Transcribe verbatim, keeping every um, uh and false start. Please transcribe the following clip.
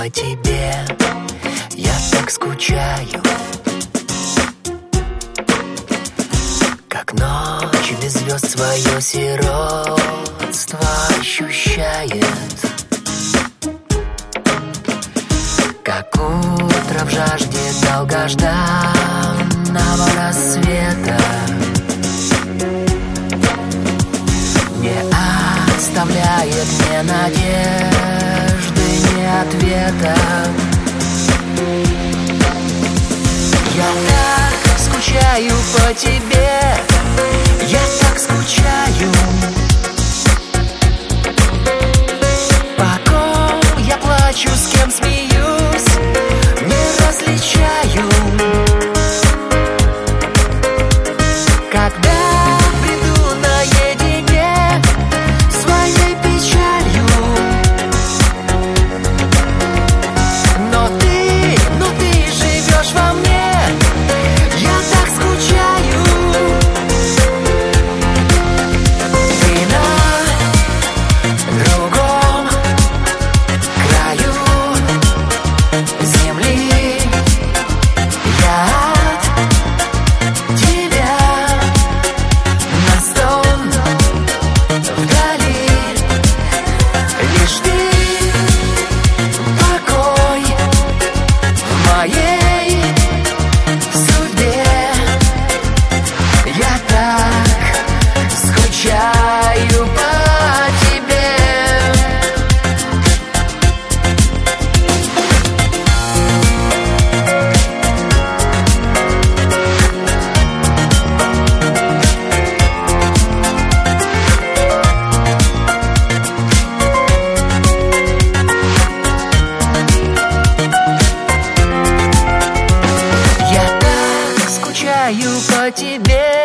по тебе, я так скучаю, как ночь без звезд свое сиротство ощущает, как утро в жажде долгожданного рассвета не оставляет мне надежды, ни ответа. Я так скучаю по тебе, я так скучаю, по ком я плачу, с кем смеюсь, не различаю. Когда приду наедине своей печалью, но ты, но ты живешь во мне, я так скучаю. Ты на другом краю земли, я от тебя на стон вдали. Лишь ты покой в моей судьбе. Я так скучаю по тебе. Я так скучаю по тебе,